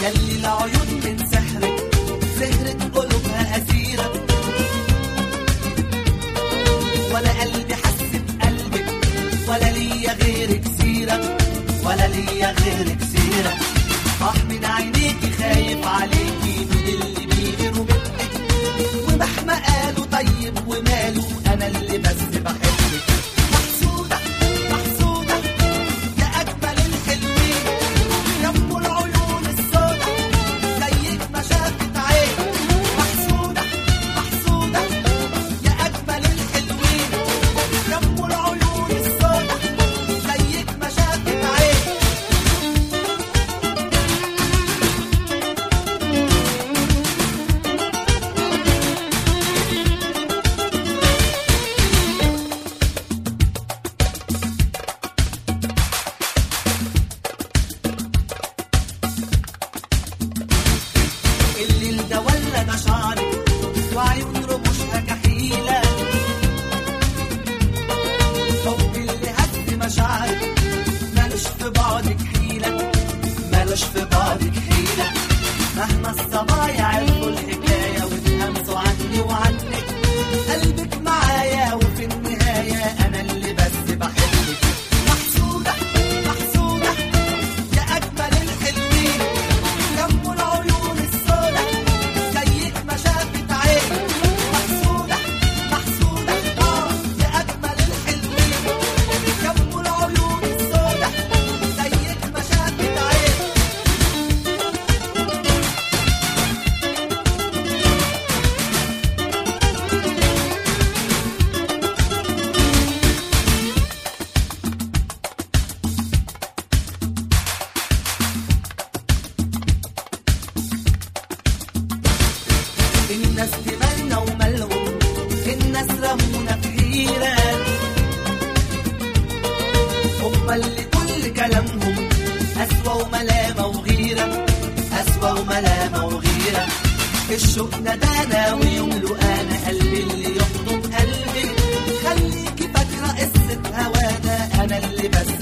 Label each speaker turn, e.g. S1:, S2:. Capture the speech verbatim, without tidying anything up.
S1: يلي العيون من سحرك سهرت قلوبها أسيرة، ولا قلبي حس بقلبك ولا ليا غيرك سيرة، ولا ليا غيرك سيرة. آه من عينيكي خايف عليكي من اللي بيغيروا منك، ومهما قالوا طيب وماله أنا اللي بس بحبك. محسودة محسودة يا أجمل الحلوين، يا أم العيون السودا زيك ما شافت عين. محسودة محسودة يا أجمل الحلوين، يا أم العيون السودا زيك ما شافت عين. الليل ده ولا ده شعرك وعيون رموشها كحيلة، حب اللي هز مشاعرك مالوش في بعدك حيلة، مالوش في بعدك حيلة. مهما الصبايا عرفوا الحكاية واتهمسوا عني وعنك، قلبك معايا وفي النهاية أنا اللي بس بحبك. محسودة محسودة يا أجمل الحلوين، يا أم العيون السودا زيك ما شافت عين. محسودة محسودة آه يا أجمل الحلوين، يا أم العيون السودا زيك ما شافت عين. الناس تمنى ومالهم، الناس رمونا في حيرة، هما اللي كل كلامهم أسوأ وملامة وغيرة، أسوأ وملامة وغيرة. الشوق ندانا ويملوا أنا قلبي اللي يحضن قلبي، خليكي فاكرة قصة هوانا أنا اللي بس